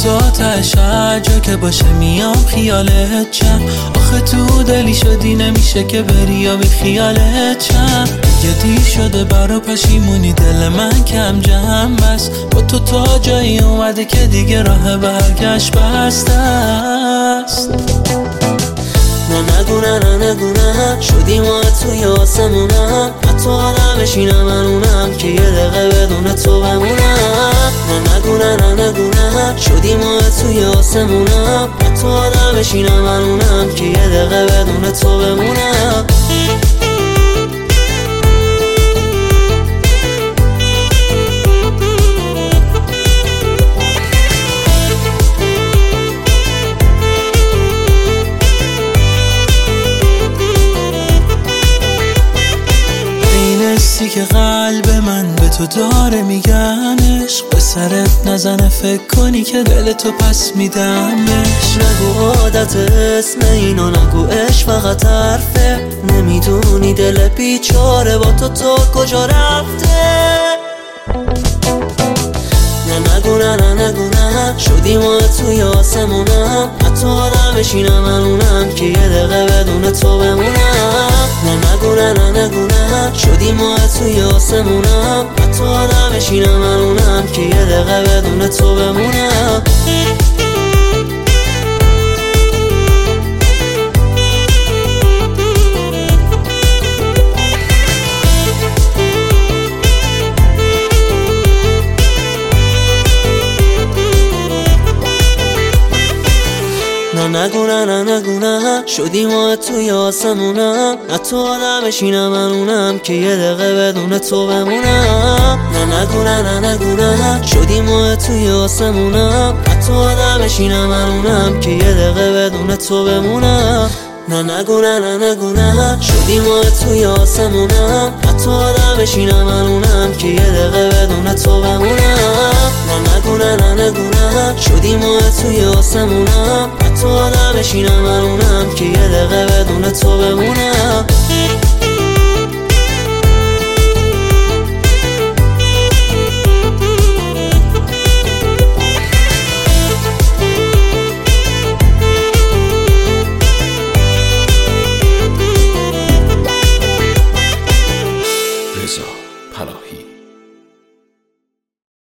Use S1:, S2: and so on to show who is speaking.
S1: تا تش هر جا که باشه میام خیالت چم. آخه تو دلی شدی نمیشه که بری یا بی خیالت چم. دیگه دیر شده برا پشیمونی دل من کم جمع بس. با تو تا جایی اومده که دیگه راه برگشت بسته است.
S2: نگو نه شدی ما توی آسمونم. حتی آدم بشینم من اونم که یه دقیقه بدون تو بمونم. نگو نه شدی ما توی آسمونم. حتی آدم بشینم من اونم که یه دقیقه بدون تو بمونم.
S1: که قلب من به تو داره میگن عشق. به سرت نزنه فکر کنی که دل تو پس میدم بهش.
S2: نگو عادت اسم اینو نگو عشق فقط حرفه. نمیدونی دل بیچاره با تو کجا رفته. نگو نه شدی ما توی آسمونم. حتی آدم بشینم من اونم که یه دقیقه بدون تو بمونم. نگو نه شدی ما توی آسمونم. حتی آدم بشینم من اونم که یه دقیقه بدون تو بمونم. نگو نه شدی ما توی آسمونم. حتی آدم بشینم من اونم که یه دقیقه بدون تو بمونم. نگو نه شدی ما توی آسمونم. حتی آدم بشینم من اونم که یه دقیقه بدون تو بمونم. نگو نه شدی ما توی آسمونم. حتی آدم بشینم من اونم که یه دقیقه بدون تو بمونم. نگو نه شدی ما توی آسمونم. حتی آدم بشینم من اونم که یه دقیقه بدون تو بمونم.